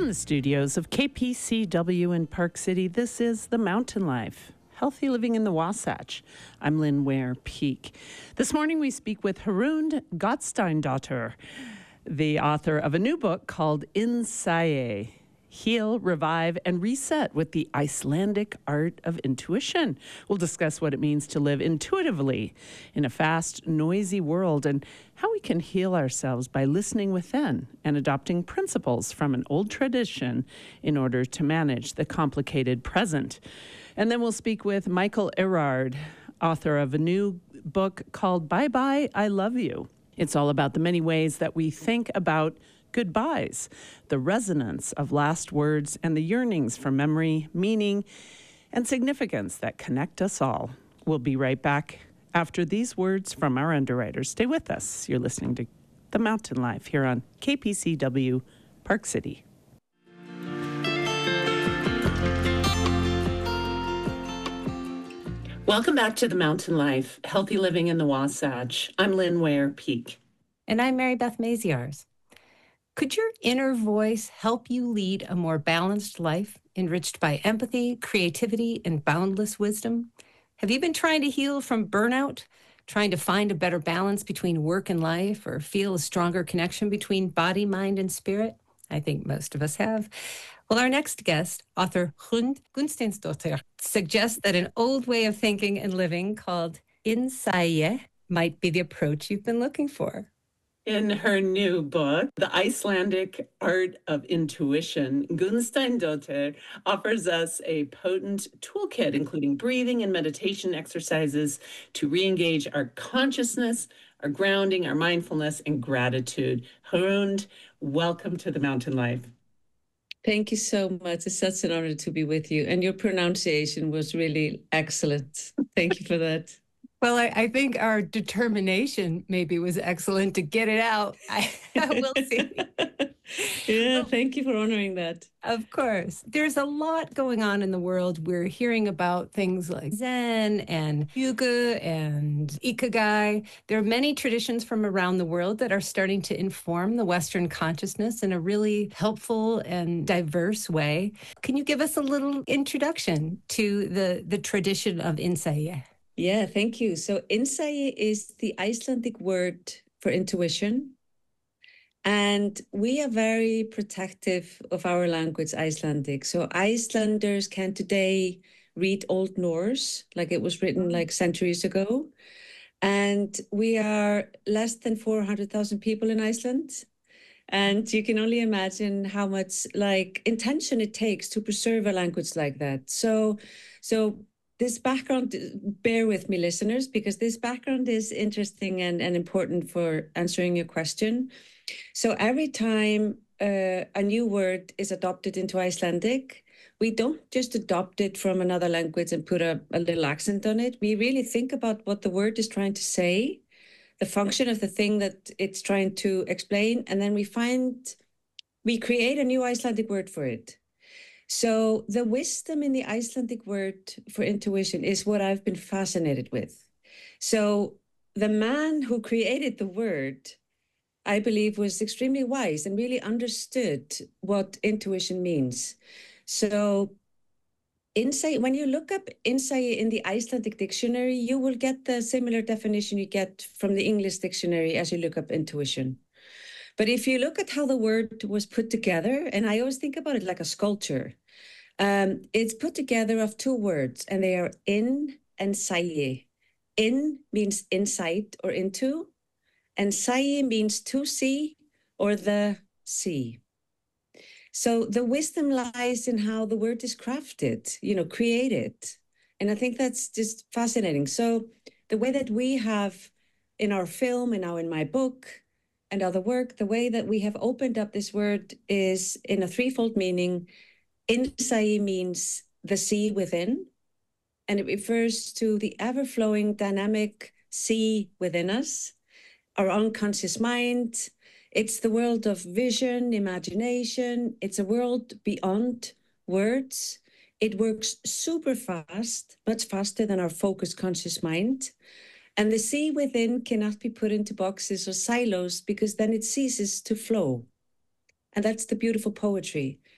From the studios of KPCW in Park City, this is The Mountain Life, Healthy Living in the Wasatch. I'm Lynn Ware Peak. This morning we speak with Haroon Gottsteindaughter, the author of a new book called Insight, Heal, Revive, and Reset with the Icelandic Art of Intuition. We'll discuss what it means to live intuitively in a fast, noisy world and how we can heal ourselves by listening within and adopting principles from an old tradition in order to manage the complicated present. And then we'll speak with Michael Erard, author of a new book called Bye Bye, I Love You. It's all about the many ways that we think about goodbyes, the resonance of last words, and the yearnings for memory, meaning, and significance that connect us all. We'll be right back after these words from our underwriters. Stay with us. You're listening to The Mountain Life here on KPCW Park City. Welcome back to The Mountain Life, Healthy Living in the Wasatch. I'm Lynn Ware Peak. And I'm Mary Beth Maziarz. Could your inner voice help you lead a more balanced life, enriched by empathy, creativity, and boundless wisdom? Have you been trying to heal from burnout, trying to find a better balance between work and life, or feel a stronger connection between body, mind, and spirit? I think most of us have. Well, our next guest, author Haroon Gottsteindaughter, suggests that an old way of thinking and living called Insight might be the approach you've been looking for. In her new book, The Icelandic Art of Intuition, Gottsteindaughter offers us a potent toolkit, including breathing and meditation exercises to re-engage our consciousness, our grounding, our mindfulness, and gratitude. Haroon, welcome to The Mountain Life. Thank you so much. It's such an honor to be with you. And your pronunciation was really excellent. Thank you for that. Well, I think our determination maybe was excellent to get it out. We'll see. Yeah, thank you for honoring that. Of course. There's a lot going on in the world. We're hearing about things like Zen and Yoga and Ikigai. There are many traditions from around the world that are starting to inform the Western consciousness in a really helpful and diverse way. Can you give us a little introduction to the tradition of Insight? Yeah, thank you. So insight is the Icelandic word for intuition. And we are very protective of our language, Icelandic. So Icelanders can today read Old Norse, like it was written like centuries ago. And we are less than 400,000 people in Iceland. And you can only imagine how much like intention it takes to preserve a language like that. So this background, bear with me, listeners, because this background is interesting and important for answering your question. So every time a new word is adopted into Icelandic, we don't just adopt it from another language and put a little accent on it. We really think about what the word is trying to say, the function of the thing that it's trying to explain, and then we create a new Icelandic word for it. So the wisdom in the Icelandic word for intuition is what I've been fascinated with. So the man who created the word, I believe, was extremely wise and really understood what intuition means. So insight, when you look up insight in the Icelandic dictionary, you will get the similar definition you get from the English dictionary as you look up intuition. But if you look at how the word was put together, and I always think about it like a sculpture, it's put together of two words, and they are in and saye. In means insight or into, and saye means to see or the sea. So the wisdom lies in how the word is crafted, created. And I think that's just fascinating. So the way that we have in our film and now in my book, and other work, the way that we have opened up this word is in a threefold meaning. Insight means the sea within, and it refers to the ever-flowing dynamic sea within us, our unconscious mind. It's the world of vision, imagination. It's a world beyond words. It works super fast, much faster than our focused conscious mind. And the sea within cannot be put into boxes or silos because then it ceases to flow. And that's the beautiful poetry.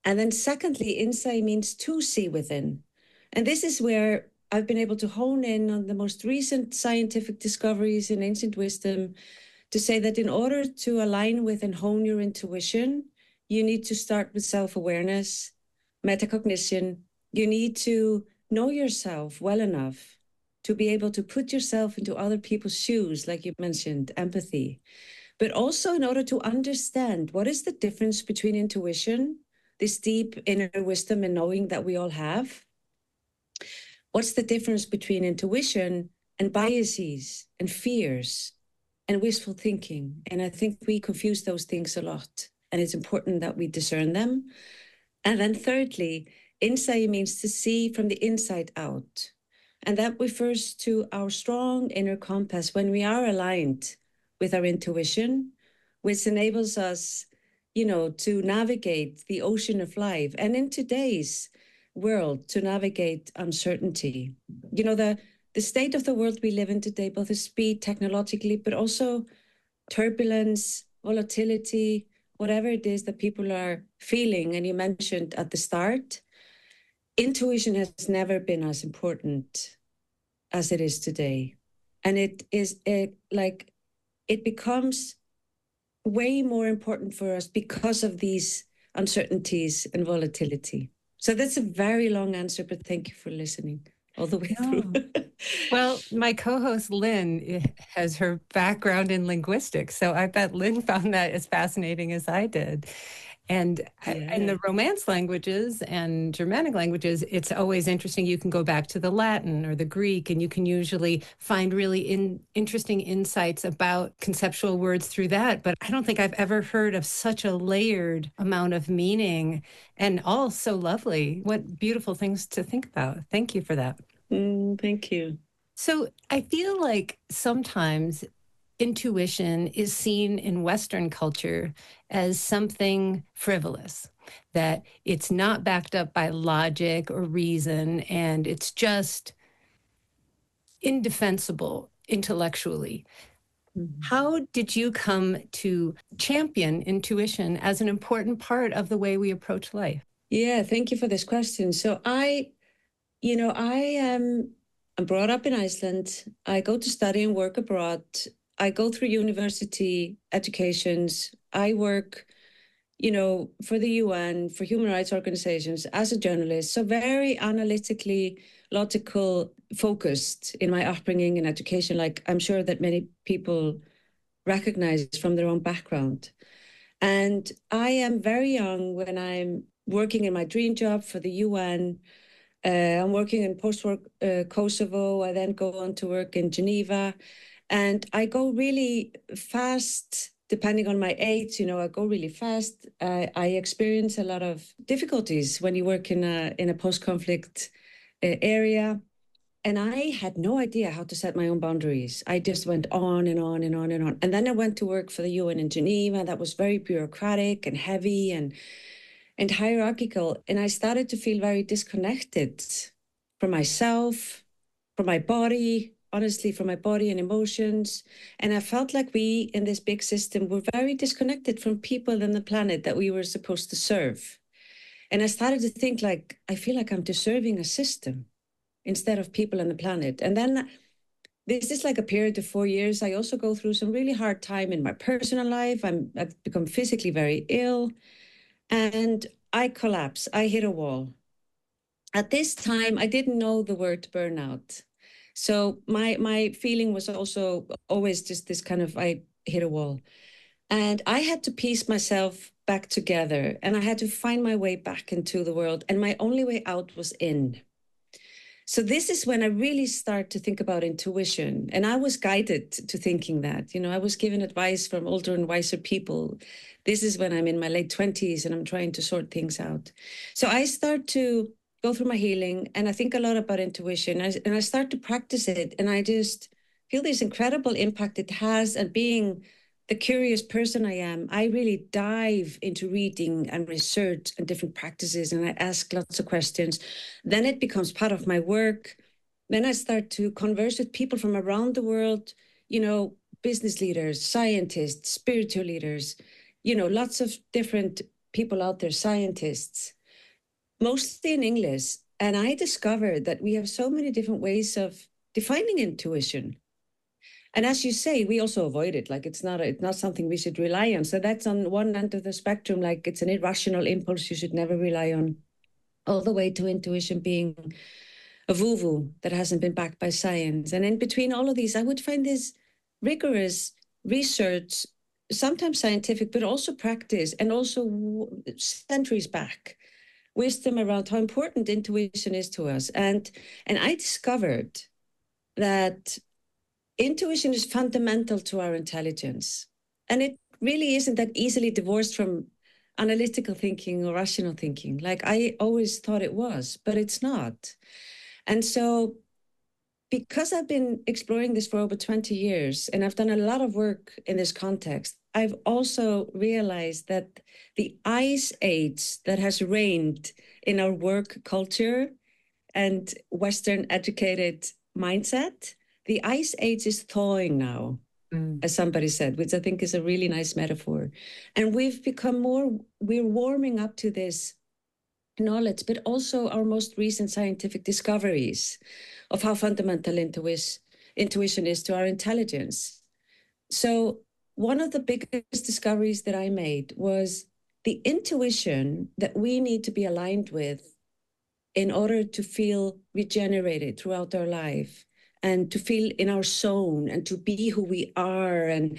And then secondly, insight means to see within. And this is where I've been able to hone in on the most recent scientific discoveries in ancient wisdom to say that in order to align with and hone your intuition, you need to start with self-awareness, metacognition. You need to know yourself well enough to be able to put yourself into other people's shoes, like you mentioned, empathy. But also in order to understand what is the difference between intuition, this deep inner wisdom and knowing that we all have. What's the difference between intuition and biases and fears and wishful thinking? And I think we confuse those things a lot. And it's important that we discern them. And then thirdly, insight means to see from the inside out. And that refers to our strong inner compass when we are aligned with our intuition, which enables us, to navigate the ocean of life. And in today's world, to navigate uncertainty. The state of the world we live in today, both the speed technologically, but also turbulence, volatility, whatever it is that people are feeling. And you mentioned at the start, intuition has never been as important as it is today. And it becomes way more important for us because of these uncertainties and volatility. So that's a very long answer, but thank you for listening all the way through. Well, my co-host Lynn has her background in linguistics, so I bet Lynn found that as fascinating as I did. And in the Romance languages and Germanic languages, it's always interesting. You can go back to the Latin or the Greek, and you can usually find really interesting insights about conceptual words through that. But I don't think I've ever heard of such a layered amount of meaning, and all so lovely. What beautiful things to think about. Thank you for that. Thank you. So I feel like sometimes intuition is seen in Western culture as something frivolous, that it's not backed up by logic or reason, and it's just indefensible intellectually. Mm-hmm. How did you come to champion intuition as an important part of the way we approach life? Yeah, thank you for this question. So I'm brought up in Iceland. I go to study and work abroad. I go through university educations. I work, for the UN, for human rights organizations as a journalist. So very analytically, logical focused in my upbringing and education, like I'm sure that many people recognize from their own background. And I am very young when I'm working in my dream job for the UN. I'm working in post-war Kosovo. I then go on to work in Geneva. And I go really fast, depending on my age, I go really fast. I experience a lot of difficulties when you work in a post-conflict area. And I had no idea how to set my own boundaries. I just went on and on and on and on. And then I went to work for the UN in Geneva. That was very bureaucratic and heavy and hierarchical. And I started to feel very disconnected from myself, from my body, honestly, from my body and emotions. And I felt like we in this big system were very disconnected from people and the planet that we were supposed to serve. And I started to think I feel like I'm deserving a system instead of people and the planet. And then this is like a period of 4 years. I also go through some really hard time in my personal life. I've become physically very ill. And I collapse. I hit a wall. At this time, I didn't know the word burnout. So my feeling was also always just this kind of, I hit a wall. And I had to piece myself back together, and I had to find my way back into the world. And my only way out was in. So this is when I really start to think about intuition. And I was guided to thinking that, I was given advice from older and wiser people. This is when I'm in my late 20s and I'm trying to sort things out. So I start to go through my healing, and I think a lot about intuition, and I start to practice it. And I just feel this incredible impact it has. And being the curious person I am, I really dive into reading and research and different practices, and I ask lots of questions. Then it becomes part of my work. Then I start to converse with people from around the world, business leaders, scientists, spiritual leaders, lots of different people out there, scientists. mostly in English. And I discovered that we have so many different ways of defining intuition. And as you say, we also avoid it. Like it's not something we should rely on. So that's on one end of the spectrum, like it's an irrational impulse you should never rely on, all the way to intuition being a woo-woo that hasn't been backed by science. And in between all of these, I would find this rigorous research, sometimes scientific, but also practice, and also centuries back, wisdom around how important intuition is to us. And I discovered that intuition is fundamental to our intelligence. And it really isn't that easily divorced from analytical thinking or rational thinking. Like I always thought it was, but it's not. And so, because I've been exploring this for over 20 years and I've done a lot of work in this context, I've also realized that the ice age that has reigned in our work culture and Western educated mindset, the ice age is thawing now, as somebody said, which I think is a really nice metaphor. And we've become we're warming up to this knowledge, but also our most recent scientific discoveries of how fundamental intuition is to our intelligence. So one of the biggest discoveries that I made was the intuition that we need to be aligned with in order to feel regenerated throughout our life and to feel in our zone and to be who we are and,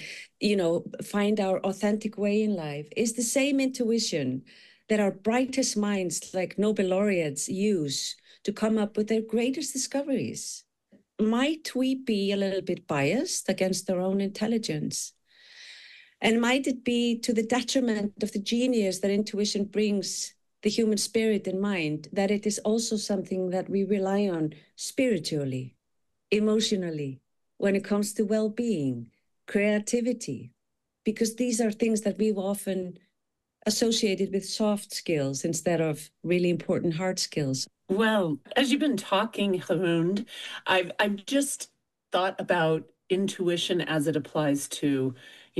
find our authentic way in life is the same intuition that our brightest minds, like Nobel laureates, use to come up with their greatest discoveries. Might we be a little bit biased against our own intelligence? And might it be to the detriment of the genius that intuition brings the human spirit and mind, that it is also something that we rely on spiritually, emotionally, when it comes to well-being, creativity, because these are things that we've often associated with soft skills instead of really important hard skills. Well, as you've been talking, Haroon, I've just thought about intuition as it applies to,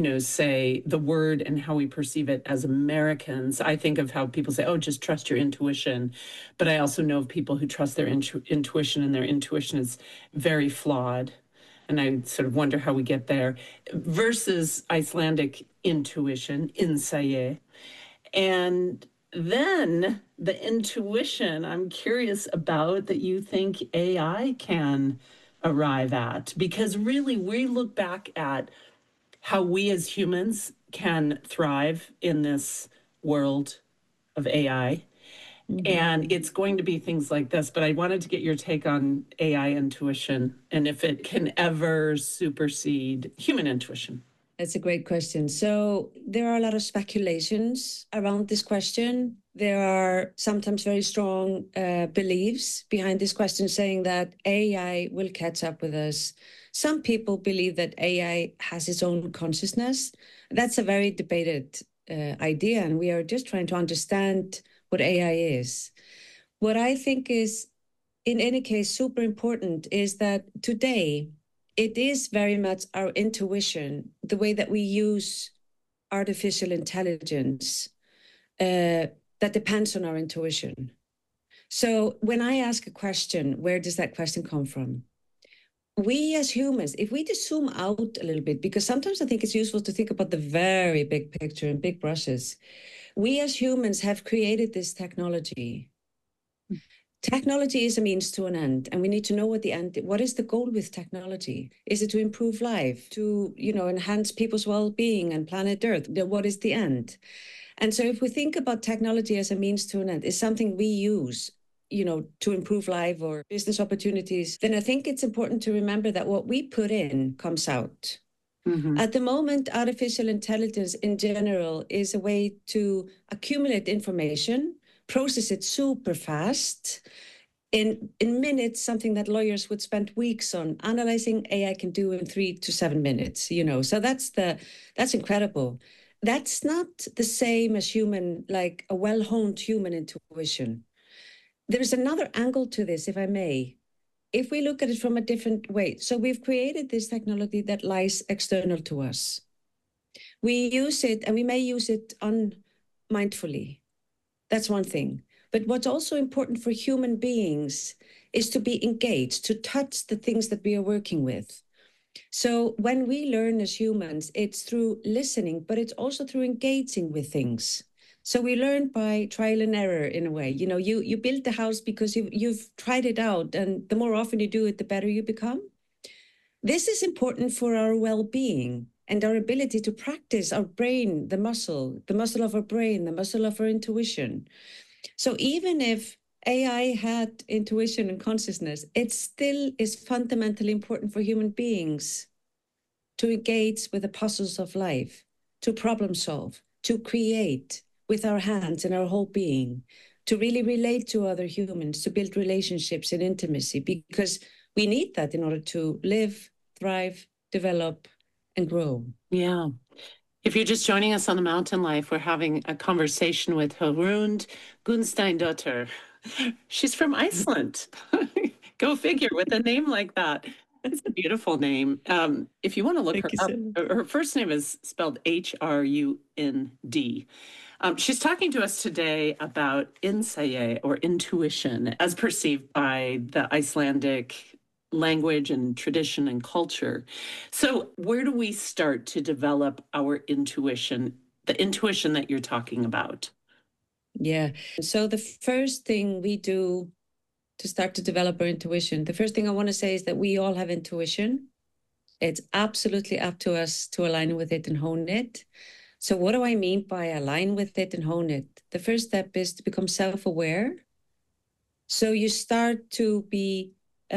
say the word and how we perceive it as Americans. I think of how people say, oh, just trust your intuition. But I also know of people who trust their intuition, and their intuition is very flawed. And I sort of wonder how we get there versus Icelandic intuition, insight. And then the intuition I'm curious about that you think AI can arrive at, because really we look back at how we as humans can thrive in this world of AI. And it's going to be things like this, but I wanted to get your take on AI intuition and if it can ever supersede human intuition. That's a great question. So there are a lot of speculations around this question. There are sometimes very strong beliefs behind this question saying that AI will catch up with us. Some people believe that AI has its own consciousness. That's a very debated idea, and we are just trying to understand what AI is. What I think is, in any case, super important is that today, it is very much our intuition, the way that we use artificial intelligence, that depends on our intuition. So when I ask a question, where does that question come from? We as humans, if we just zoom out a little bit, because sometimes I think it's useful to think about the very big picture and big brushes. We as humans have created this technology. Technology is a means to an end, and we need to know what is the goal with technology? Is it to improve life, to, enhance people's well-being and planet Earth? What is the end? And so if we think about technology as a means to an end, is something we use, to improve life or business opportunities, then I think it's important to remember that what we put in comes out. Mm-hmm. At the moment, artificial intelligence in general is a way to accumulate information, process it super fast. In minutes, something that lawyers would spend weeks on analyzing, AI can do in 3 to 7 minutes, So that's incredible. That's not the same as like a well-honed human intuition. There is another angle to this, if I may. If we look at it from a different way, so we've created this technology that lies external to us. We use it, and we may use it unmindfully. That's one thing. But what's also important for human beings is to be engaged, to touch the things that we are working with. So when we learn as humans, it's through listening, but it's also through engaging with things. So we learn by trial and error in a way. You know, you build the house because you've tried it out, and the more often you do it, the better you become. This is important for our well-being and our ability to practice our brain, the muscle of our brain, the muscle of our intuition. So even if AI had intuition and consciousness, it still is fundamentally important for human beings to engage with the puzzles of life, to problem solve, to create with our hands and our whole being, to really relate to other humans, to build relationships and intimacy, because we need that in order to live, thrive, develop, and grow. Yeah. If you're just joining us on The Mountain Life, we're having a conversation with Hörund Gunnsteinsdottir. She's from Iceland. Go figure, with a name like that. It's a beautiful name. If you want to look her up, her first name is spelled Hrund. She's talking to us today about insight, or intuition, as perceived by the Icelandic language and tradition and culture. So where do we start to develop our intuition, the intuition that you're talking about? Yeah. So the first thing we do to start to develop our intuition, the first thing I want to say is that we all have intuition. It's absolutely up to us to align with it and hone it. So what do I mean by align with it and hone it? The first step is to become self-aware. So you start to be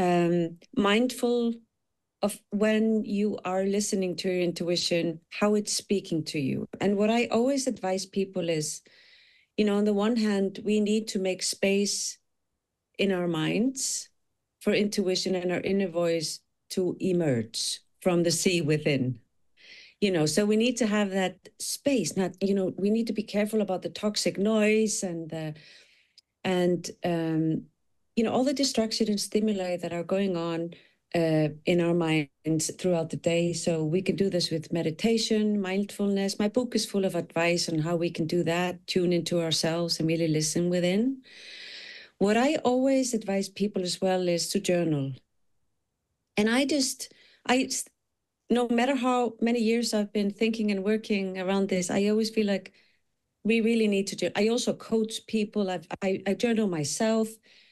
mindful of when you are listening to your intuition, how it's speaking to you. And what I always advise people is, you know, on the one hand, we need to make space in our minds for intuition and our inner voice to emerge from the sea within. You know, so we need to have that space. Not, you know, we need to be careful about the toxic noise and you know, all the distraction and stimuli that are going on in our minds throughout the day. So we can do this with meditation, mindfulness. My book is full of advice on how we can do that, tune into ourselves and really listen within. What I always advise people as well is to journal. And no matter how many years I've been thinking and working around this, I always feel like we really need to do. I also coach people. I journal myself.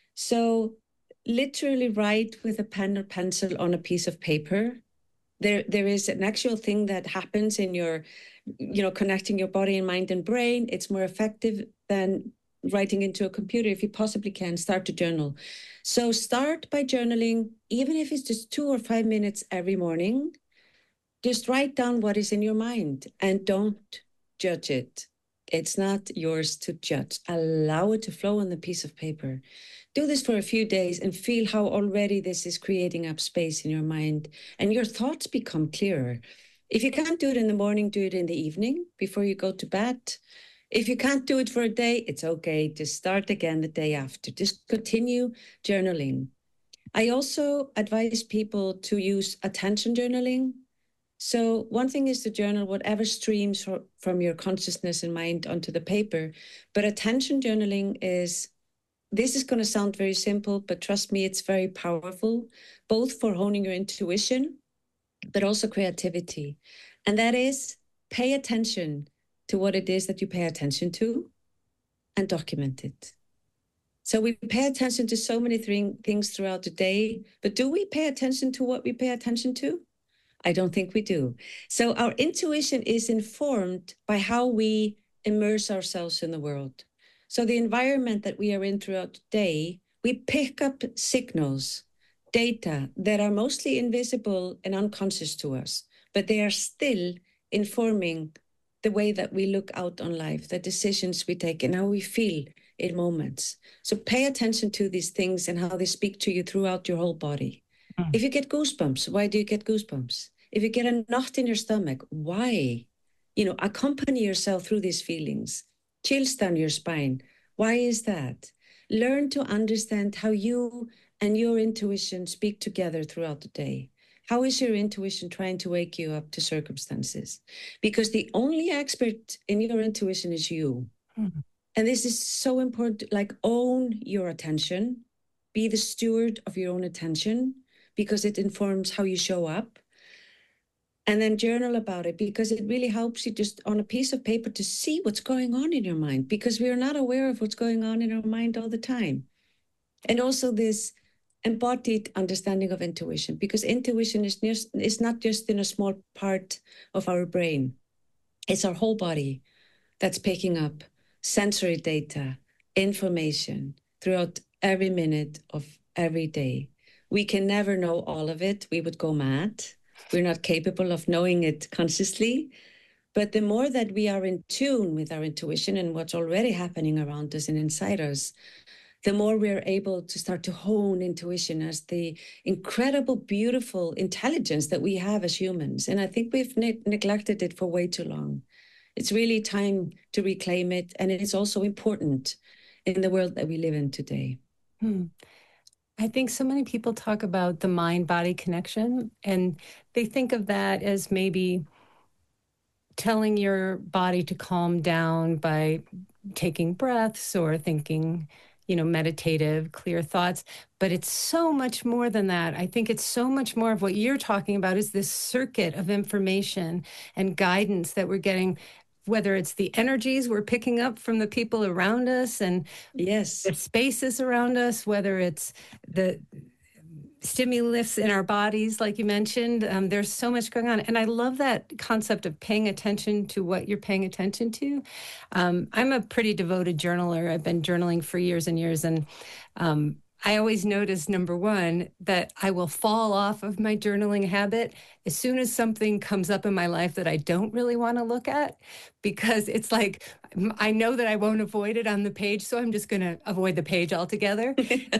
So literally write with a pen or pencil on a piece of paper. There is an actual thing that happens in your, you know, connecting your body and mind and brain. It's more effective than writing into a computer. If you possibly can, start to journal. So start by journaling, even if it's just 2 or 5 minutes every morning. Just write down what is in your mind and don't judge it. It's not yours to judge. Allow it to flow on the piece of paper. Do this for a few days and feel how already this is creating up space in your mind and your thoughts become clearer. If you can't do it in the morning, do it in the evening before you go to bed. If you can't do it for a day, it's okay. Just start again the day after. Just continue journaling. I also advise people to use attention journaling. So one thing is to journal whatever streams from your consciousness and mind onto the paper. But attention journaling this is going to sound very simple, but trust me, it's very powerful, both for honing your intuition, but also creativity. And that is, pay attention to what it is that you pay attention to and document it. So we pay attention to so many things throughout the day, but do we pay attention to what we pay attention to? I don't think we do. So our intuition is informed by how we immerse ourselves in the world. So the environment that we are in throughout the day, we pick up signals, data that are mostly invisible and unconscious to us, but they are still informing the way that we look out on life, the decisions we take, and how we feel in moments. So pay attention to these things and how they speak to you throughout your whole body. If you get goosebumps, why do you get goosebumps? If you get a knot in your stomach, why? You know, accompany yourself through these feelings. Chills down your spine. Why is that? Learn to understand how you and your intuition speak together throughout the day. How is your intuition trying to wake you up to circumstances? Because the only expert in your intuition is you. And this is so important, like own your attention, be the steward of your own attention, because it informs how you show up. And then journal about it, because it really helps you just on a piece of paper to see what's going on in your mind, because we are not aware of what's going on in our mind all the time. And also this embodied understanding of intuition, because intuition is not just in a small part of our brain. It's our whole body that's picking up sensory data, information throughout every minute of every day. We can never know all of it. We would go mad. We're not capable of knowing it consciously. But the more that we are in tune with our intuition and what's already happening around us and inside us, the more we're able to start to hone intuition as the incredible, beautiful intelligence that we have as humans. And I think we've neglected it for way too long. It's really time to reclaim it. And it is also important in the world that we live in today. I think so many people talk about the mind-body connection, and they think of that as maybe telling your body to calm down by taking breaths or thinking, meditative, clear thoughts. But it's so much more than that. I think it's so much more of what you're talking about is this circuit of information and guidance that we're getting, whether it's the energies we're picking up from the people around us and yes, the spaces around us, whether it's the stimulus in our bodies, like you mentioned. There's so much going on. And I love that concept of paying attention to what you're paying attention to. I'm a pretty devoted journaler. I've been journaling for years and years. And I always notice, number one, that I will fall off of my journaling habit as soon as something comes up in my life that I don't really want to look at, because it's like, I know that I won't avoid it on the page, so I'm just going to avoid the page altogether.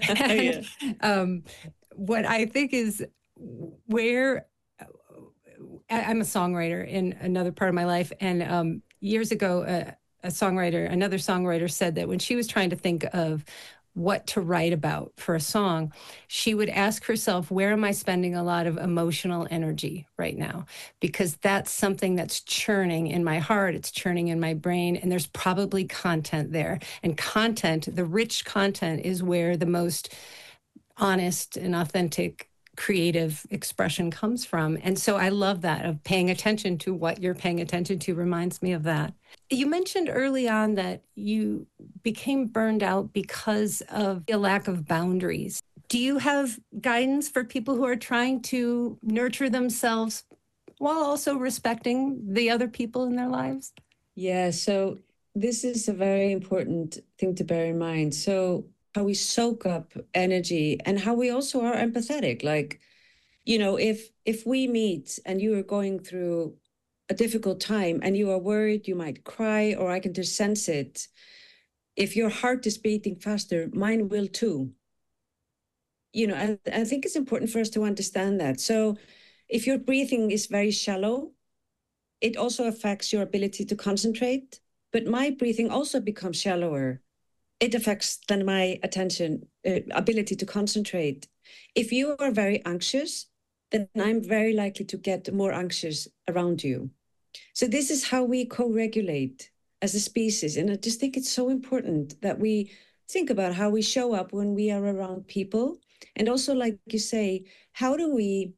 And, what I think is where I'm a songwriter in another part of my life. And years ago, another songwriter said that when she was trying to think of what to write about for a song, she would ask herself, where am I spending a lot of emotional energy right now? Because that's something that's churning in my heart, it's churning in my brain, and there's probably content there. And content, the rich content, is where the most honest and authentic creative expression comes from. And so I love that, of paying attention to what you're paying attention to reminds me of that. You mentioned early on that you became burned out because of a lack of boundaries. Do you have guidance for people who are trying to nurture themselves while also respecting the other people in their lives? Yeah, so this is a very important thing to bear in mind. So how we soak up energy and how we also are empathetic. Like, if we meet and you are going through a difficult time and you are worried, you might cry, or I can just sense it. If your heart is beating faster, mine will too. I think it's important for us to understand that. So if your breathing is very shallow, it also affects your ability to concentrate. But my breathing also becomes shallower. It affects then my ability to concentrate. If you are very anxious, then I'm very likely to get more anxious around you. So this is how we co-regulate as a species. And I just think it's so important that we think about how we show up when we are around people. And also, like you say, how do we,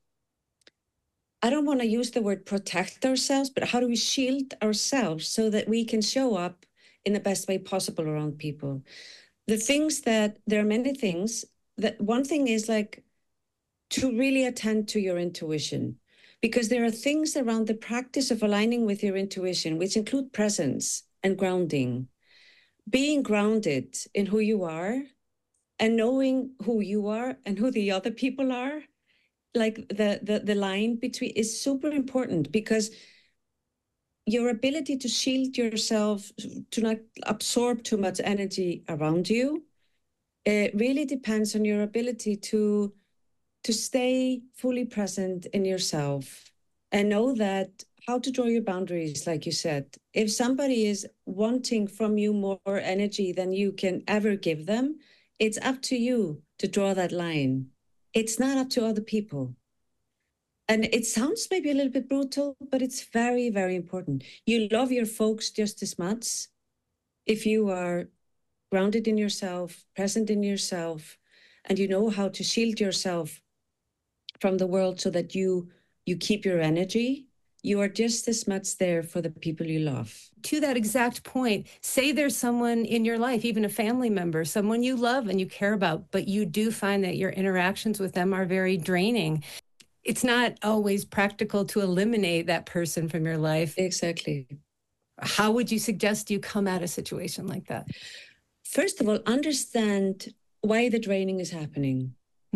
I don't want to use the word protect ourselves, but how do we shield ourselves so that we can show up in the best way possible around people? There are many things that one thing is like to really attend to your intuition, because there are things around the practice of aligning with your intuition, which include presence and grounding, being grounded in who you are and knowing who you are and who the other people are. Like the line between is super important, because your ability to shield yourself, to not absorb too much energy around you, it really depends on your ability to stay fully present in yourself and know that how to draw your boundaries, like you said. If somebody is wanting from you more energy than you can ever give them, it's up to you to draw that line. It's not up to other people. And it sounds maybe a little bit brutal, but it's very, very important. You love your folks just as much if you are grounded in yourself, present in yourself, and you know how to shield yourself from the world so that you keep your energy, you are just as much there for the people you love. To that exact point, say there's someone in your life, even a family member, someone you love and you care about, but you do find that your interactions with them are very draining. It's not always practical to eliminate that person from your life. Exactly. How would you suggest you come at a situation like that? First of all, understand why the draining is happening.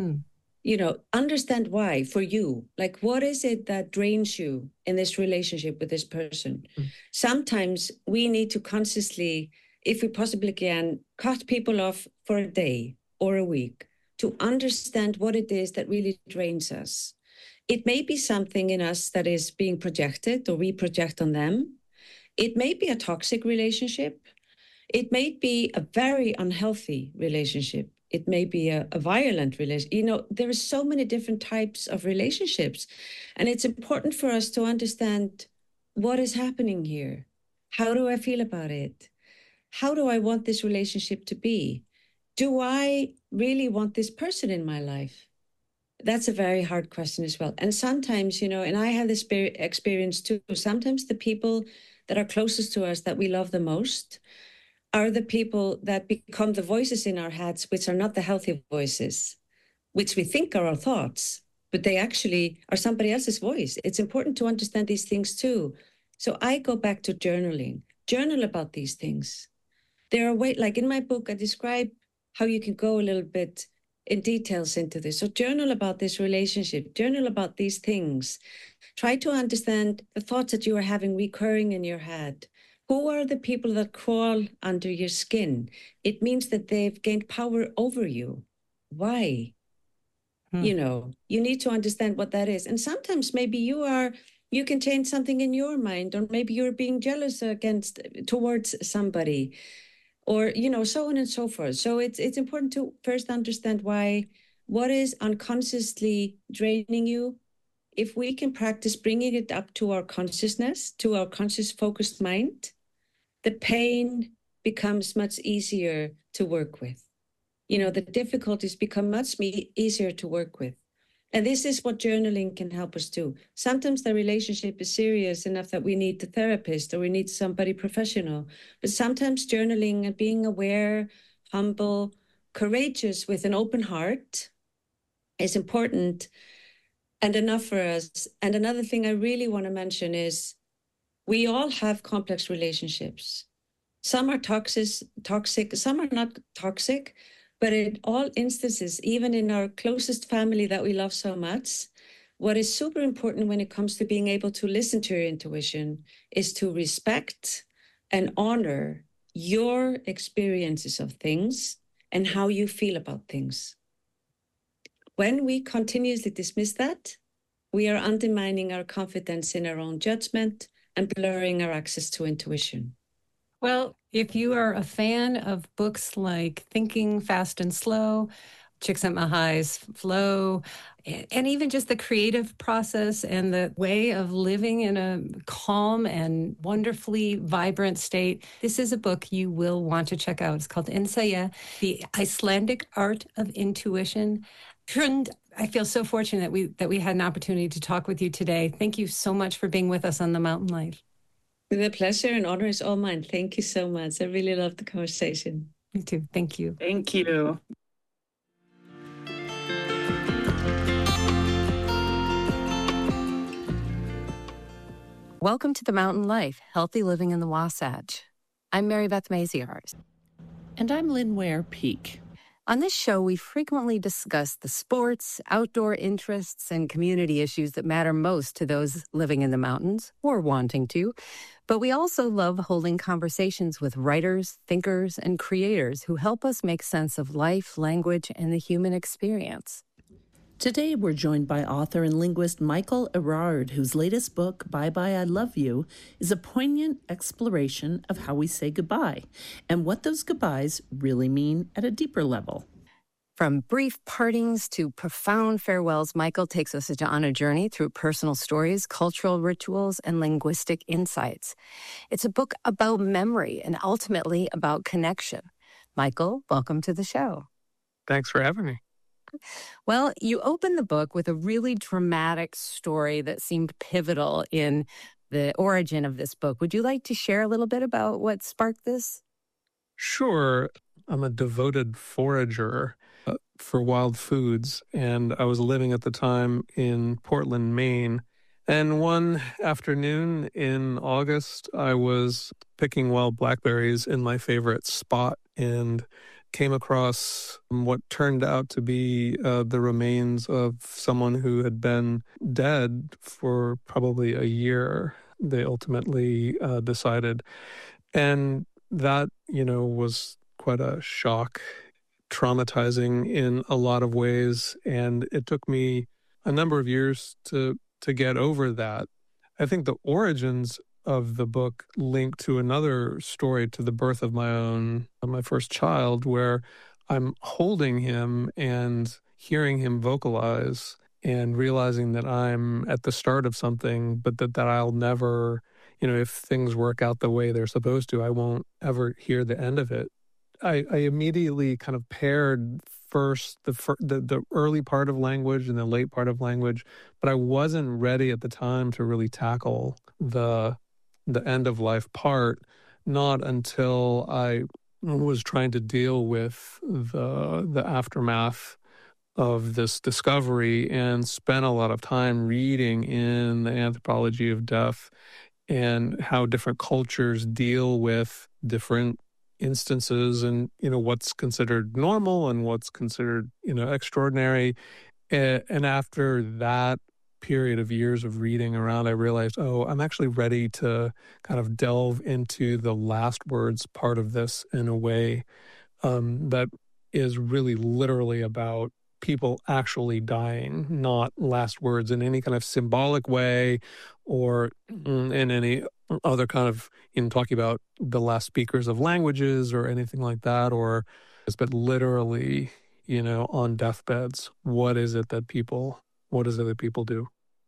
Understand why for you. Like, what is it that drains you in this relationship with this person? Sometimes we need to consciously, if we possibly can, cut people off for a day or a week to understand what it is that really drains us. It may be something in us that is being projected or we project on them. It may be a toxic relationship. It may be a very unhealthy relationship. It may be a violent relationship. There are so many different types of relationships. And it's important for us to understand what is happening here. How do I feel about it? How do I want this relationship to be? Do I really want this person in my life? That's a very hard question as well. And sometimes, and I have this experience too, sometimes the people that are closest to us, that we love the most, are the people that become the voices in our heads, which are not the healthy voices, which we think are our thoughts, but they actually are somebody else's voice. It's important to understand these things too. So I go back to journaling. Journal about these things. There are ways, like in my book, I describe how you can go a little bit in details into this. So journal about this relationship, journal about these things. Try to understand the thoughts that you are having recurring in your head. Who are the people that crawl under your skin? It means that they've gained power over you. Why? You need to understand what that is. And sometimes maybe you can change something in your mind, or maybe you're being jealous towards somebody, or, so on and so forth. So it's important to first understand what is unconsciously draining you. If we can practice bringing it up to our consciousness, to our conscious focused mind, the pain becomes much easier to work with. The difficulties become much easier to work with. And this is what journaling can help us do. Sometimes the relationship is serious enough that we need the therapist or we need somebody professional. But sometimes journaling and being aware, humble, courageous with an open heart is important and enough for us. And another thing I really want to mention is we all have complex relationships. Some are toxic, some are not toxic, but in all instances, even in our closest family that we love so much, what is super important when it comes to being able to listen to your intuition is to respect and honor your experiences of things and how you feel about things. When we continuously dismiss that, we are undermining our confidence in our own judgment and blurring our access to intuition. Well, if you are a fan of books like Thinking Fast and Slow, Csikszentmihalyi's Flow, and even just the creative process and the way of living in a calm and wonderfully vibrant state, this is a book you will want to check out. It's called Insaye, The Icelandic Art of Intuition. And I feel so fortunate that we had an opportunity to talk with you today. Thank you so much for being with us on The Mountain Life. The pleasure and honor is all mine. Thank you so much. I really loved the conversation. Me too. Thank you. Thank you. Welcome to The Mountain Life, Healthy Living in the Wasatch. I'm Mary Beth Maziarz. And I'm Lynn Ware Peak. On this show, we frequently discuss the sports, outdoor interests, and community issues that matter most to those living in the mountains or wanting to. But we also love holding conversations with writers, thinkers, and creators who help us make sense of life, language, and the human experience. Today, we're joined by author and linguist Michael Erard, whose latest book, Bye Bye, I Love You, is a poignant exploration of how we say goodbye and what those goodbyes really mean at a deeper level. From brief partings to profound farewells, Michael takes us on a journey through personal stories, cultural rituals, and linguistic insights. It's a book about memory and ultimately about connection. Michael, welcome to the show. Thanks for having me. Well, you open the book with a really dramatic story that seemed pivotal in the origin of this book. Would you like to share a little bit about what sparked this? Sure. I'm a devoted forager for wild foods, and I was living at the time in Portland, Maine. And one afternoon in August, I was picking wild blackberries in my favorite spot and came across what turned out to be the remains of someone who had been dead for probably a year, they ultimately decided. And that, was quite a shock, traumatizing in a lot of ways. And it took me a number of years to get over that. I think the origins of the book link to another story, to the birth of my first child, where I'm holding him and hearing him vocalize and realizing that I'm at the start of something, but that I'll never, if things work out the way they're supposed to, I won't ever hear the end of it. I immediately kind of paired first the early part of language and the late part of language, but I wasn't ready at the time to really tackle the end of life part, not until I was trying to deal with the aftermath of this discovery and spent a lot of time reading in the anthropology of death and how different cultures deal with different instances and, what's considered normal and what's considered, extraordinary. And after that period of years of reading around, I realized, I'm actually ready to kind of delve into the last words part of this in a way that is really literally about people actually dying, not last words in any kind of symbolic way or in any other kind of, talking about the last speakers of languages or anything like that, but literally, on deathbeds, what is it that people do?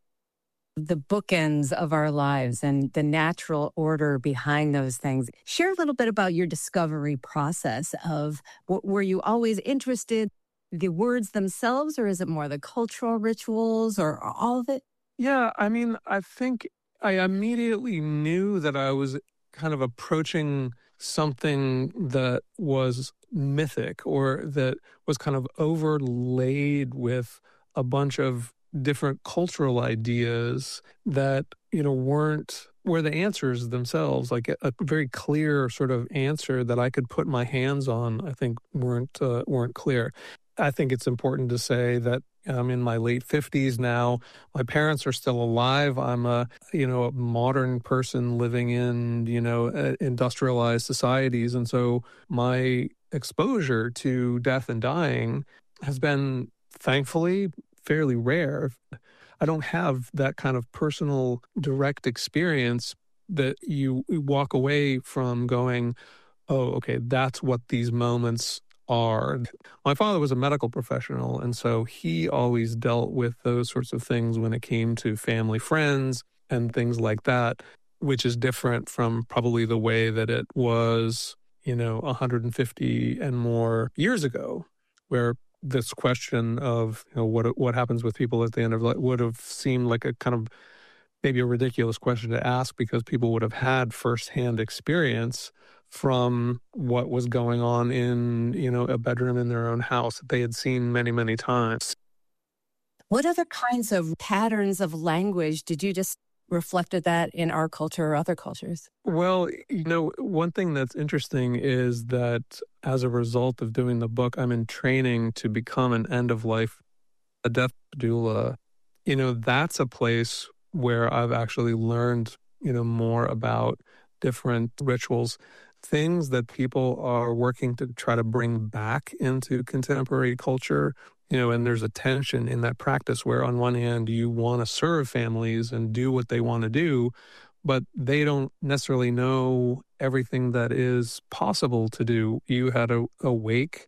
The bookends of our lives and the natural order behind those things. Share a little bit about your discovery process of, were you always interested in the words themselves, or is it more the cultural rituals or all of it? Yeah, I think I immediately knew that I was kind of approaching something that was mythic or that was kind of overlaid with a bunch of different cultural ideas that, weren't where the answers themselves, like a very clear sort of answer that I could put my hands on, I think weren't clear. I think it's important to say that I'm in my late 50s now. My parents are still alive. I'm a modern person living in, industrialized societies. And so my exposure to death and dying has been, thankfully, fairly rare. I don't have that kind of personal, direct experience that you walk away from going, oh, okay, that's what these moments are. My father was a medical professional, and so he always dealt with those sorts of things when it came to family, friends, and things like that, which is different from probably the way that it was, 150 and more years ago, where this question of what happens with people at the end of life would have seemed like a kind of maybe a ridiculous question to ask because people would have had firsthand experience from what was going on in, a bedroom in their own house that they had seen many, many times. What other kinds of patterns of language did you just reflected that in our culture or other cultures? Well, one thing that's interesting is that as a result of doing the book, I'm in training to become an end-of-life, a death doula. That's a place where I've actually learned, more about different rituals, things that people are working to try to bring back into contemporary culture. And there's a tension in that practice where on one hand, you want to serve families and do what they want to do, but they don't necessarily know everything that is possible to do. You had a wake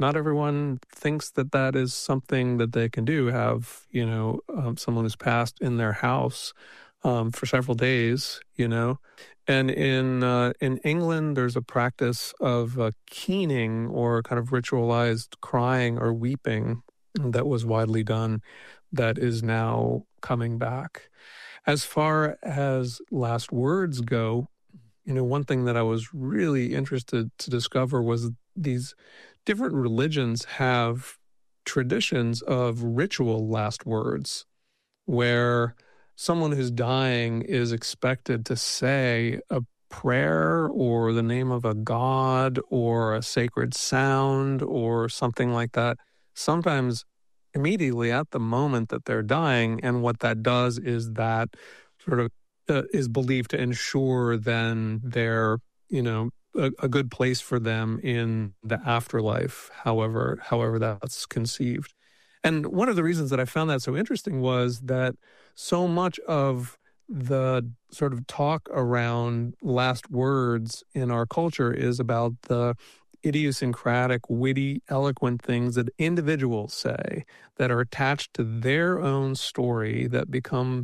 not everyone thinks that that is something that they can do, have, someone who's passed in their house for several days, And in England, there's a practice of keening, or kind of ritualized crying or weeping, that was widely done, that is now coming back. As far as last words go, one thing that I was really interested to discover was these different religions have traditions of ritual last words, where someone who's dying is expected to say a prayer or the name of a god or a sacred sound or something like that, sometimes immediately at the moment that they're dying. And what that does is that sort of is believed to ensure then they're, a good place for them in the afterlife, however that's conceived. And one of the reasons that I found that so interesting was that so much of the sort of talk around last words in our culture is about the idiosyncratic, witty, eloquent things that individuals say that are attached to their own story, that become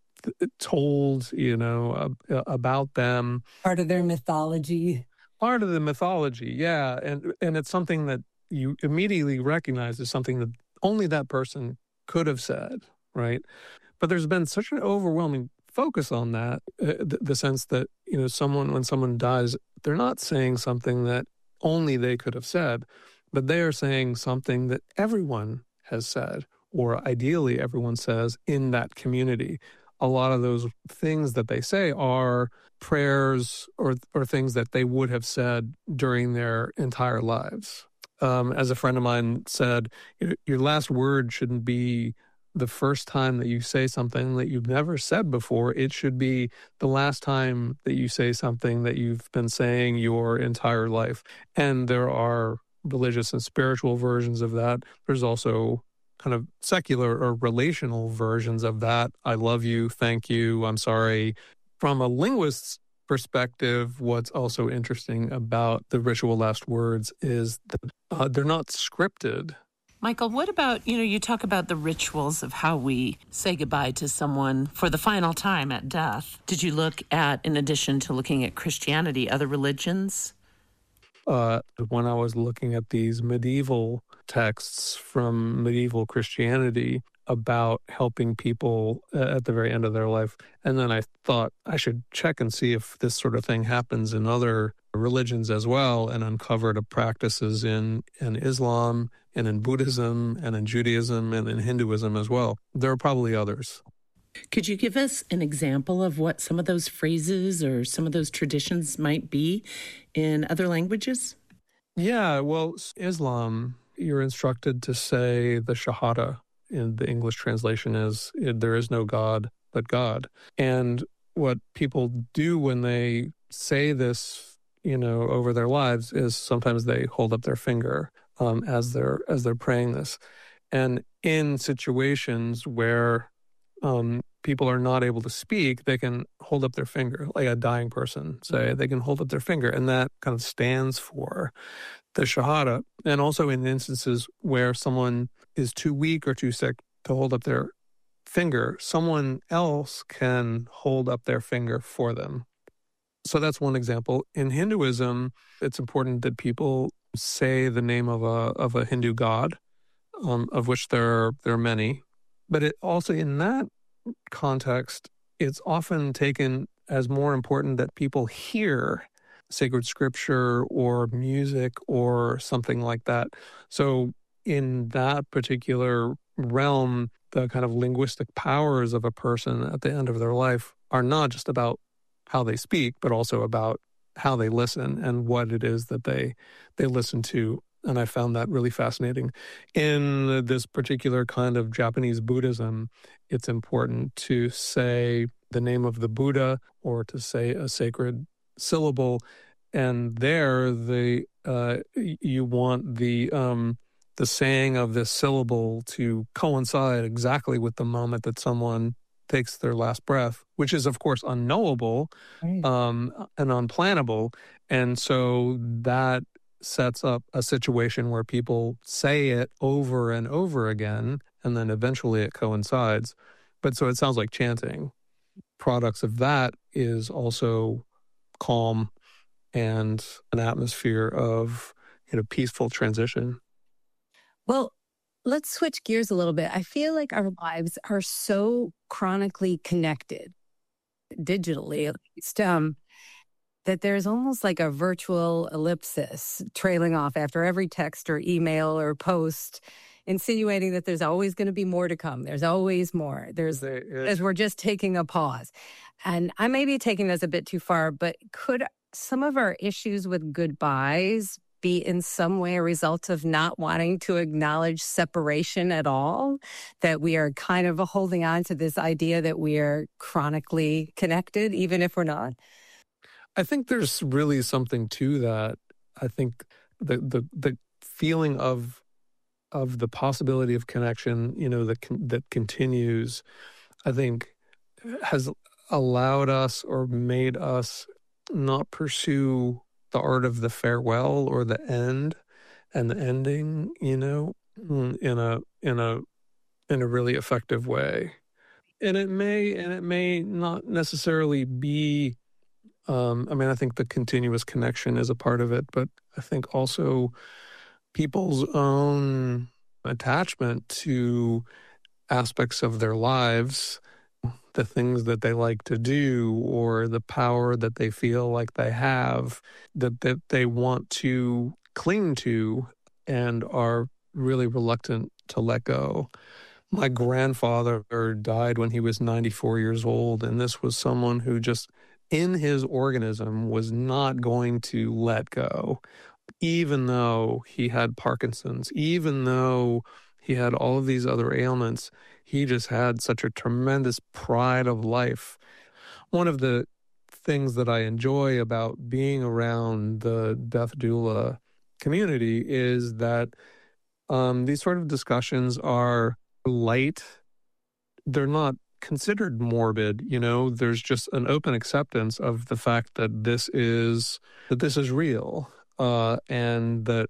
told, about them. Part of their mythology. Part of the mythology, yeah. And it's something that you immediately recognize as something that only that person could have said, right? But there's been such an overwhelming focus on that, the sense that, when someone dies, they're not saying something that only they could have said, but they are saying something that everyone has said, or ideally everyone says in that community. A lot of those things that they say are prayers or things that they would have said during their entire lives. As a friend of mine said, your last word shouldn't be the first time that you say something that you've never said before. It should be the last time that you say something that you've been saying your entire life. And there are religious and spiritual versions of that. There's also kind of secular or relational versions of that. I love you, thank you, I'm sorry. From a linguist's perspective, what's also interesting about the ritual last words is that they're not scripted. Michael, what about, you talk about the rituals of how we say goodbye to someone for the final time at death. Did you look at, in addition to looking at Christianity, other religions? When I was looking at these medieval texts from medieval Christianity about helping people at the very end of their life, and then I thought I should check and see if this sort of thing happens in other religions as well, and uncovered practices in Islam and in Buddhism and in Judaism and in Hinduism as well. There are probably others. Could you give us an example of what some of those phrases or some of those traditions might be in other languages? Yeah, well, Islam, you're instructed to say the Shahada. In the English translation is, there is no God but God. And what people do when they say this, over their lives, is sometimes they hold up their finger as they're praying this. And in situations where people are not able to speak, they can hold up their finger, like a dying person, say, they can hold up their finger, and that kind of stands for the Shahada. And also in instances where someone is too weak or too sick to hold up their finger, someone else can hold up their finger for them. So that's one example. In Hinduism, it's important that people say the name of a Hindu god, of which there are many. But it also, in that context, it's often taken as more important that people hear sacred scripture or music or something like that. So in that particular realm, the kind of linguistic powers of a person at the end of their life are not just about how they speak, but also about how they listen and what it is that they listen to. And I found that really fascinating. In this particular kind of Japanese Buddhism, it's important to say the name of the Buddha or to say a sacred syllable. And there, you want the saying of this syllable to coincide exactly with the moment that someone takes their last breath, which is, of course, unknowable and unplannable. And so that sets up a situation where people say it over and over again, and then eventually it coincides. But so it sounds like chanting. Products of that is also calm and an atmosphere of, peaceful transition. Well, let's switch gears a little bit. I feel like our lives are so chronically connected, digitally at least, that there's almost like a virtual ellipsis trailing off after every text or email or post, insinuating that there's always going to be more to come. There's always more. As we're just taking a pause. And I may be taking this a bit too far, but could some of our issues with goodbyes be in some way a result of not wanting to acknowledge separation at all? That we are kind of holding on to this idea that we are chronically connected, even if we're not? I think there's really something to that. I think the feeling of the possibility of connection, that continues, I think has allowed us or made us not pursue the art of the farewell or the end and the ending, in a really effective way. And it may not necessarily be. I think the continuous connection is a part of it, but I think also people's own attachment to aspects of their lives, the things that they like to do, or the power that they feel like they have, that they want to cling to and are really reluctant to let go. My grandfather died when he was 94 years old, and this was someone who just in his organism was not going to let go, even though he had Parkinson's, even though he had all of these other ailments. He just had such a tremendous pride of life. One of the things that I enjoy about being around the death doula community is that these sort of discussions are light. They're not considered morbid. There's just an open acceptance of the fact that this is real, and that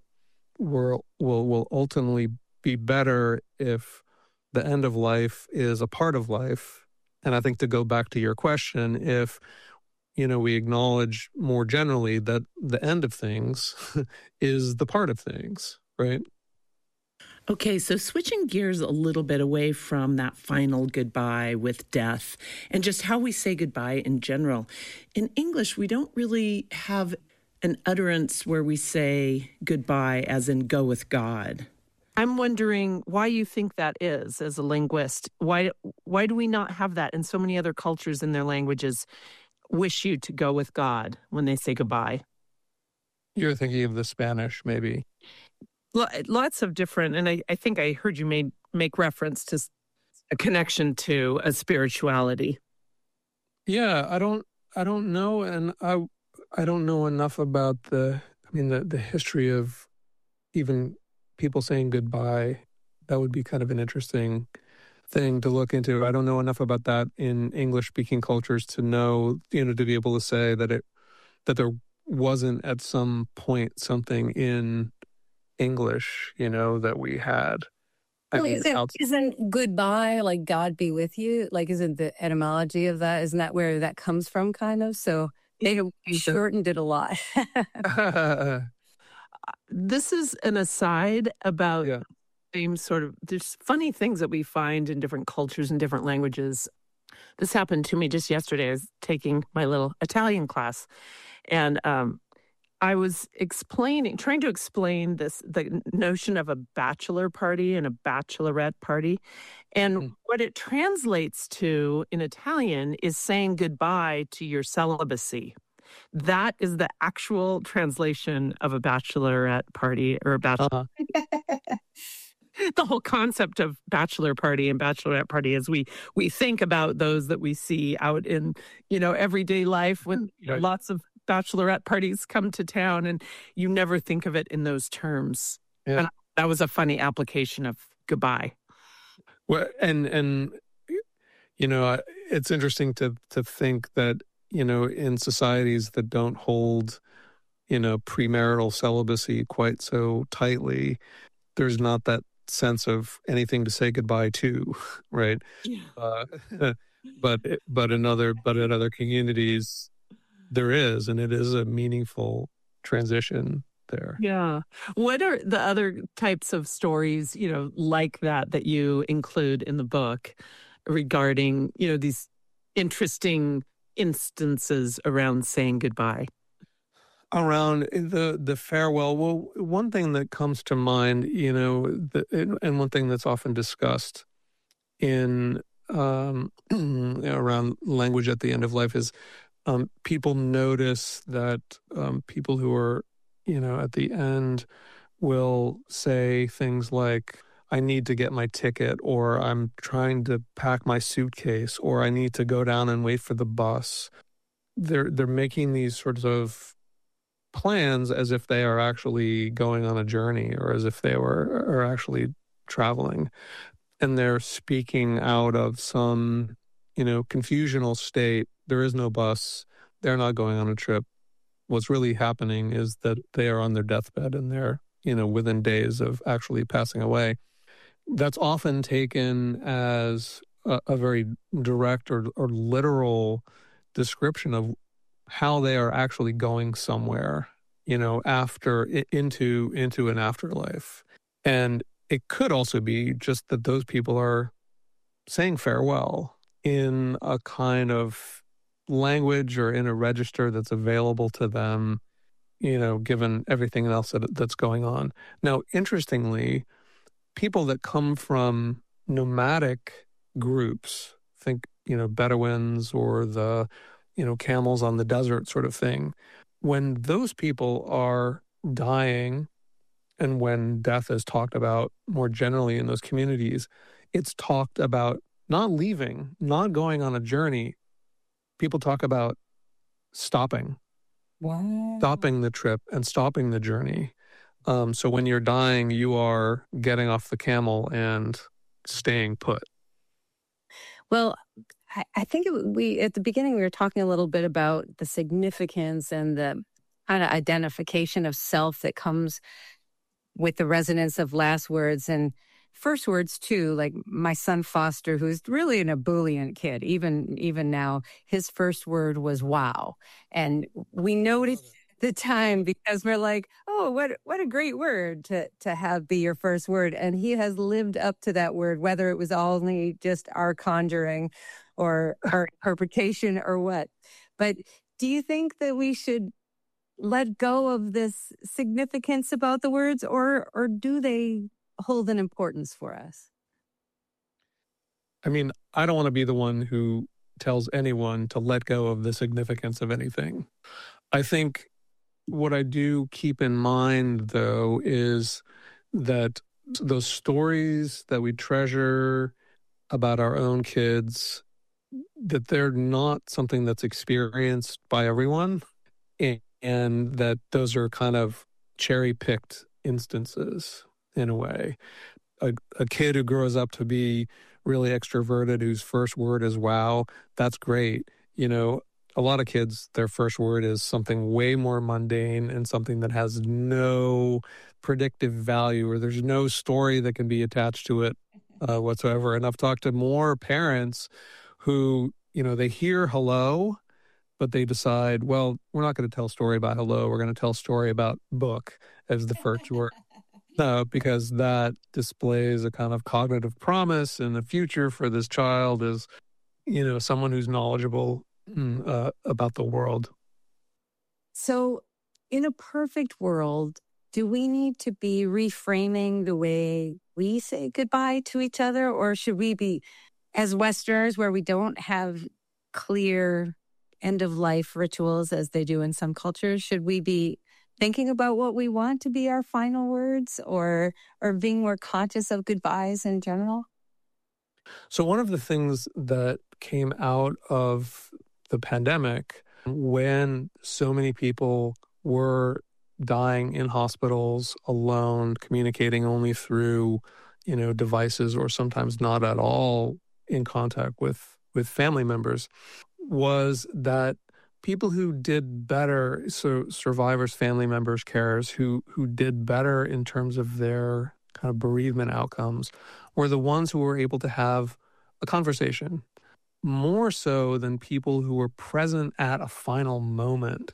will ultimately be better if the end of life is a part of life. And I think, to go back to your question, if we acknowledge more generally that the end of things is the part of things, right? Okay, so switching gears a little bit away from that final goodbye with death and just how we say goodbye in general. In English, we don't really have an utterance where we say goodbye as in go with God. I'm wondering why you think that is as a linguist. Why do we not have that? And so many other cultures in their languages wish you to go with God when they say goodbye. You're thinking of the Spanish, maybe. Lots of different, and I think I heard you make reference to a connection to a spirituality. Yeah, I don't know, and I don't know enough about the history of even people saying goodbye. That would be kind of an interesting thing to look into. I don't know enough about that in English-speaking cultures to know, to be able to say that there wasn't at some point something in English, that we had. Isn't goodbye like God be with you? Like, isn't the etymology of that? Isn't that where that comes from, kind of? So they shortened it a lot. This is an aside about same sort of, there's funny things that we find in different cultures and different languages. This happened to me just yesterday. I was taking my little Italian class, and I was trying to explain the notion of a bachelor party and a bachelorette party. And what it translates to in Italian is saying goodbye to your celibacy. That is the actual translation of a bachelorette party or a bachelor. The whole concept of bachelor party and bachelorette party is we think about those that we see out in, everyday life when lots of bachelorette parties come to town, and you never think of it in those terms. Yeah. And that was a funny application of goodbye. Well, and it's interesting to think that, in societies that don't hold premarital celibacy quite so tightly. There's not that sense of anything to say goodbye to, right? Yeah. But in other communities, there is, and it is a meaningful transition there. Yeah. What are the other types of stories, like that you include in the book regarding, these interesting instances around saying goodbye? Around the farewell, well, one thing that comes to mind, and one thing that's often discussed in around language at the end of life is people notice that people who are, at the end will say things like, I need to get my ticket, or I'm trying to pack my suitcase, or I need to go down and wait for the bus. They're making these sorts of plans as if they are actually going on a journey, or as if they are actually traveling. And they're speaking out of some, confusional state. There is no bus. They're not going on a trip. What's really happening is that they are on their deathbed and they're, within days of actually passing away. That's often taken as a very direct or literal description of how they are actually going somewhere, after into an afterlife. And it could also be just that those people are saying farewell in a kind of language or in a register that's available to them, given everything else that's going on. Now, interestingly, people that come from nomadic groups, think, Bedouins or the, camels on the desert sort of thing, when those people are dying and when death is talked about more generally in those communities, it's talked about not leaving, not going on a journey. People talk about stopping. Wow. Stopping the trip and stopping the journey. So when you're dying, you are getting off the camel and staying put. Well, I think we at the beginning we were talking a little bit about the significance and the kind of identification of self that comes with the resonance of last words and first words too. Like my son Foster, who's really an ebullient kid, even now, his first word was "wow," and we noted the time because we're like, oh, what a great word to have be your first word. And he has lived up to that word, whether it was only just our conjuring or our interpretation or what. But do you think that we should let go of this significance about the words, or do they hold an importance for us? I mean, I don't want to be the one who tells anyone to let go of the significance of anything. I think what I do keep in mind, though, is that those stories that we treasure about our own kids, that they're not something that's experienced by everyone, and that those are kind of cherry-picked instances in a way. A kid who grows up to be really extroverted, whose first word is wow, that's great. A lot of kids, their first word is something way more mundane and something that has no predictive value, or there's no story that can be attached to it whatsoever. And I've talked to more parents who, they hear hello, but they decide, well, we're not going to tell a story about hello. We're going to tell a story about book as the first word. Because that displays a kind of cognitive promise in the future for this child as, someone who's knowledgeable about the world. So in a perfect world, do we need to be reframing the way we say goodbye to each other? Or should we be, as Westerners, where we don't have clear end of life rituals as they do in some cultures, should we be thinking about what we want to be our final words, or being more conscious of goodbyes in general? So one of the things that came out of the pandemic, when so many people were dying in hospitals alone, communicating only through, devices, or sometimes not at all in contact with family members, was that people who did better, so survivors, family members, carers who did better in terms of their kind of bereavement outcomes were the ones who were able to have a conversation, more so than people who were present at a final moment.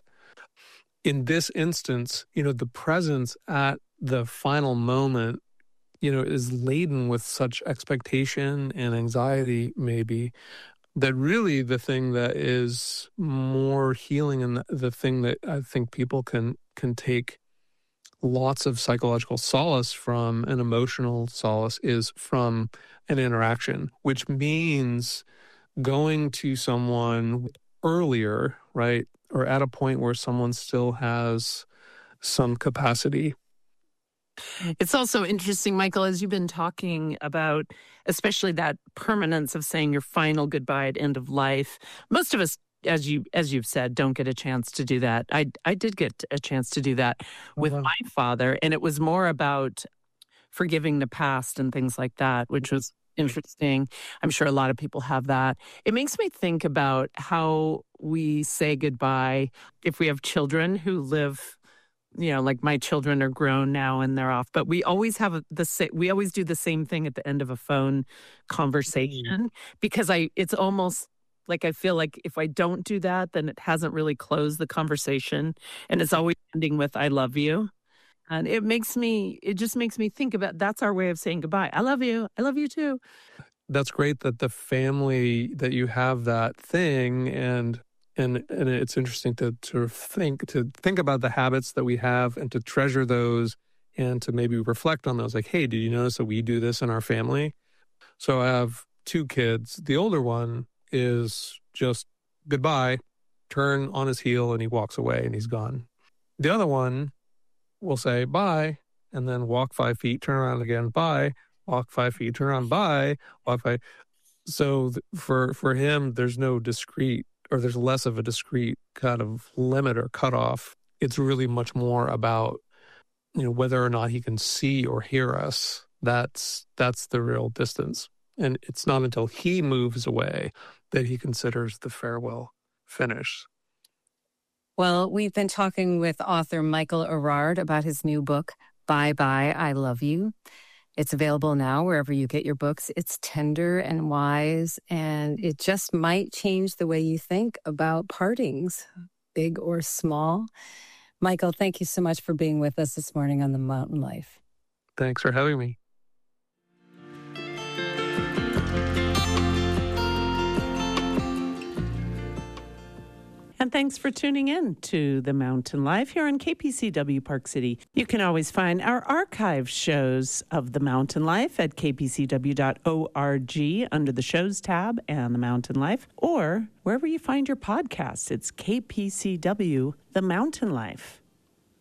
In this instance, the presence at the final moment, is laden with such expectation and anxiety, maybe, that really the thing that is more healing and the thing that I think people can take lots of psychological solace from, and emotional solace, is from an interaction, which means going to someone earlier, right? Or at a point where someone still has some capacity. It's also interesting, Michael, as you've been talking about, especially that permanence of saying your final goodbye at end of life. Most of us, as you've said, don't get a chance to do that. I did get a chance to do that with my father, and it was more about forgiving the past and things like that, which was interesting. I'm sure a lot of people have that. It makes me think about how we say goodbye if we have children who live, like my children are grown now and they're off, but we always have we always do the same thing at the end of a phone conversation, because it's almost like I feel like if I don't do that, then it hasn't really closed the conversation, and it's always ending with "I love you." And it just makes me think about, that's our way of saying goodbye. I love you. I love you too. That's great that the family, that you have that thing, and it's interesting to sort of think about the habits that we have and to treasure those and to maybe reflect on those. Like, hey, did you notice that we do this in our family? So I have 2 kids. The older one is just goodbye, turn on his heel, and he walks away and he's gone. The other one will say bye and then walk 5 feet, turn around again, bye, walk 5 feet, turn around, bye, walk 5. So for him, there's no discrete, or there's less of a discrete kind of limit or cutoff. It's really much more about, whether or not he can see or hear us. That's the real distance. And it's not until he moves away that he considers the farewell finish. Well, we've been talking with author Michael Erard about his new book, Bye Bye, I Love You. It's available now wherever you get your books. It's tender and wise, and it just might change the way you think about partings, big or small. Michael, thank you so much for being with us this morning on The Mountain Life. Thanks for having me. And thanks for tuning in to The Mountain Life here on KPCW Park City. You can always find our archive shows of The Mountain Life at kpcw.org under the shows tab and The Mountain Life, or wherever you find your podcasts. It's KPCW The Mountain Life.